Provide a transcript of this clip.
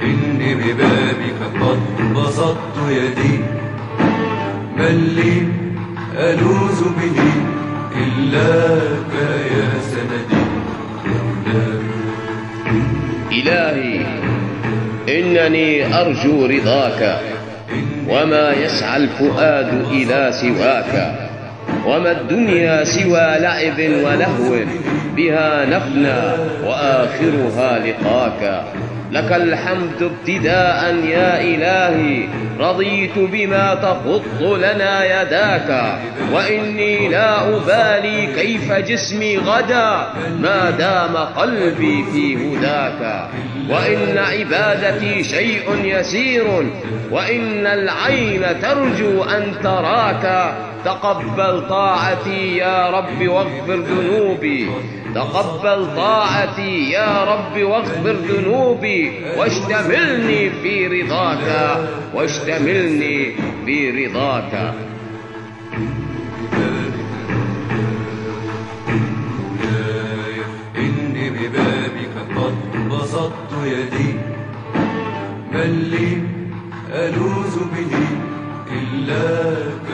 إني ببابك قد بسطت يدي، من لي ألوذ به إلاك يا سندي. إلهي إنني أرجو رضاك، وما يسعى الفؤاد إلى سواك، وما الدنيا سوى لعب ولهو، بها نفنى وآخرها لقاك. لك الحمد ابتداء يا إلهي، رضيت بما تخط لنا يداك، وإني لا أبالي كيف جسمي غدا ما دام قلبي في هداك. وإن عبادتي شيء يسير، وإن العين ترجو أن تراك. تقبل طاعتي يا رب واغفر ذنوبي، تقبل طاعتي يا رب واغفر ذنوبي، واشتملني في رضاك، واشتملني في رضاك. إني ببابك قد بسطت يدي، من لي ألوذ به إلاك